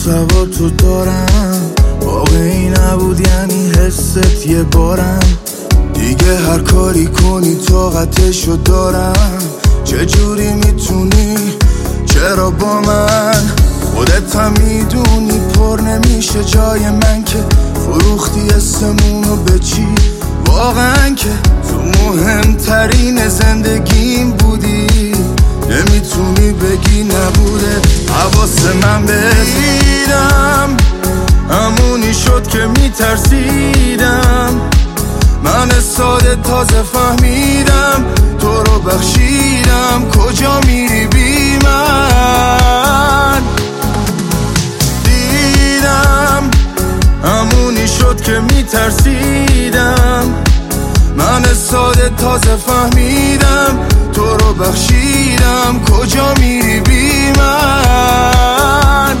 سوار تو دارم، واقعی نبود یعنی حست یه بارم. دیگه هر کاری کنی طاقتشو دارم. چجوری میتونی؟ چرا با من؟ خودت هم میدونی پر نمیشه جای من که فروختی اسمونو به چی؟ واقعا که تو مهمترین زندگیم بودی، نمیتونی بگی نبوده. حواس من بهت همونی شد که میترسیدم. من ساده تازه فهمیدم تو رو بخشیدم. کجا میری بی من؟ دیدم همونی شد که میترسیدم. من ساده تازه فهمیدم تو رو بخشیدم. کجا میری بی من؟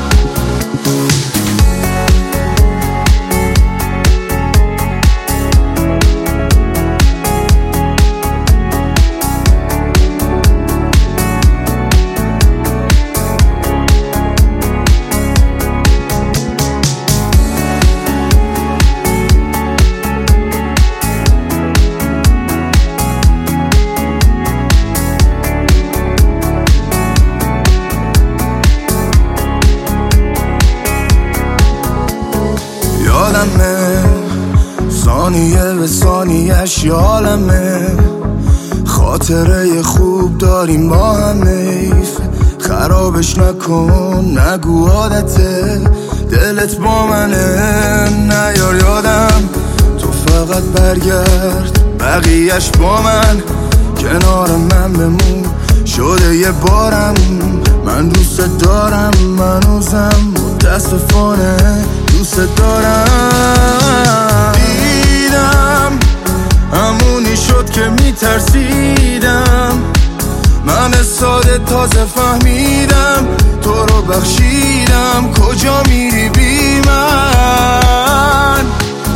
ثانیه به ثانیه‌اش یالمه. خاطره خوب داریم با هم، حیف خرابش نکن. نگو عادته دلت با منه، نیار یادم. تو فقط برگرد بقیهش با من، کنار من بمون شده یه بارم. من دوست دارم، منوزم متاسفانه دوست دارم. دیدم همونی شد که میترسیدم. من ساده تازه فهمیدم تو رو بخشیدم. کجا میری بی من؟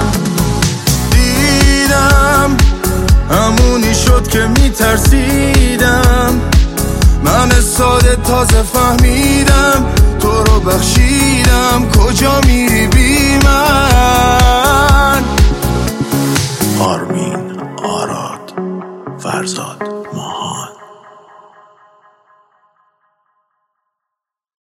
دیدم همونی شد که میترسیدم. من ساده تازه فهمیدم تو رو بخشیدم. کجا میری بی من؟ آرمین آراد فرزاد.